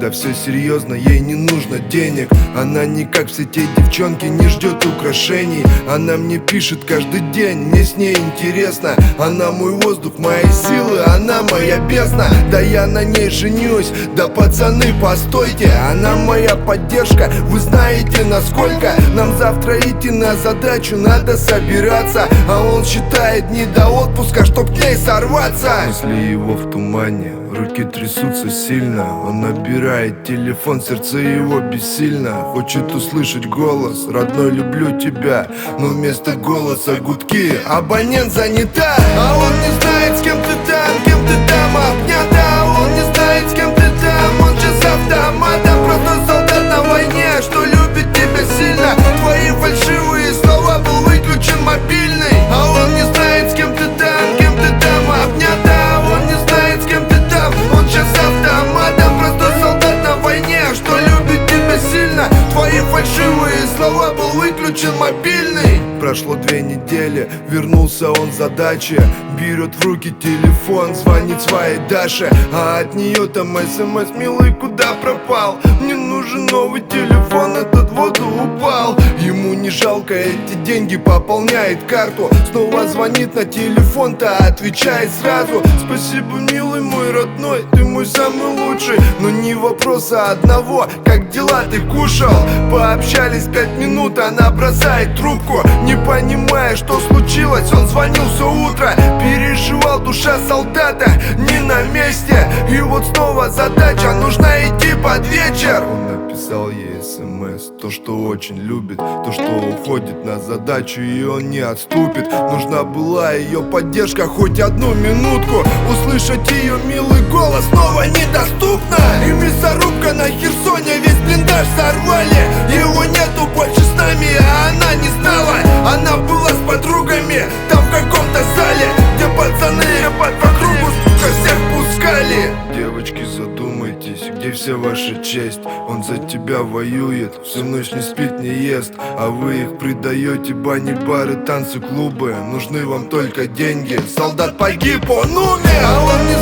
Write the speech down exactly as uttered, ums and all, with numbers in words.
Да все серьезно, ей не нужно денег. Она не как все те девчонки, не ждет украшений. Она мне пишет каждый день, мне с ней интересно. Она мой воздух, мои силы, она моя бездна. Да я на ней женюсь, да пацаны, постойте. Она моя поддержка, вы знаете насколько. Нам завтра идти на задачу, надо собираться. А он считает дни до отпуска, чтоб к ней сорваться. Мысли его в тумане, руки трясутся сильно. Он набирает телефон, сердце его бессильно. Хочет услышать голос, родной, люблю тебя. Но вместо голоса гудки, абонент занята. А он не знает, с кем ты там, кем ты там обнята. Он не знает, с кем ты там, он же с автоматом. Просто солдат на войне, что любит тебя сильно. Твои фальшивые слова, был выключен мобильный. А он не знает, с кем ты там, кем ты там обнята. Он не знает, с кем ты там, он сейчас с автоматом. Просто солдат на войне, что любит тебя сильно. Твои фальшивые слова, был выключен мобильный. Прошло две недели, вернулся он с дачи. Берет в руки телефон, звонит своей Даше. А от нее там смс: милый, куда пропал? Мне нужен новый телефон, этот в воду упал. Ему не жалко эти деньги, пополняет карту. Снова звонит на телефон-то, отвечает сразу: спасибо, милый мой родной, ты мой самый лучший. Но не вопроса одного, как дела, ты кушал? Пообщались пять минут, она бросает трубку. Не понимая, что случилось, он звонил все утро. Переживал, душа солдата не на месте. И вот снова задача, нужно идти под вечер. Он написал ей смс, то, что очень любит, то, что уходит на задачу, и он не отступит. Нужна была ее поддержка, хоть одну минутку. Услышать ее милый голос снова недоступно. И мясорубка на Херсоне, весь блиндаж сорвали. Его нету больше с нами, а она не знала. Она была с подругами, там в каком-то зале, где пацаны по кругу, сука, всех пускали. Девочки, задумайтесь, где вся ваша честь? Он за тебя воюет, всю ночь не спит, не ест. А вы их предаете, бани, бары, танцы, клубы. Нужны вам только деньги. Солдат погиб, он умер. А он не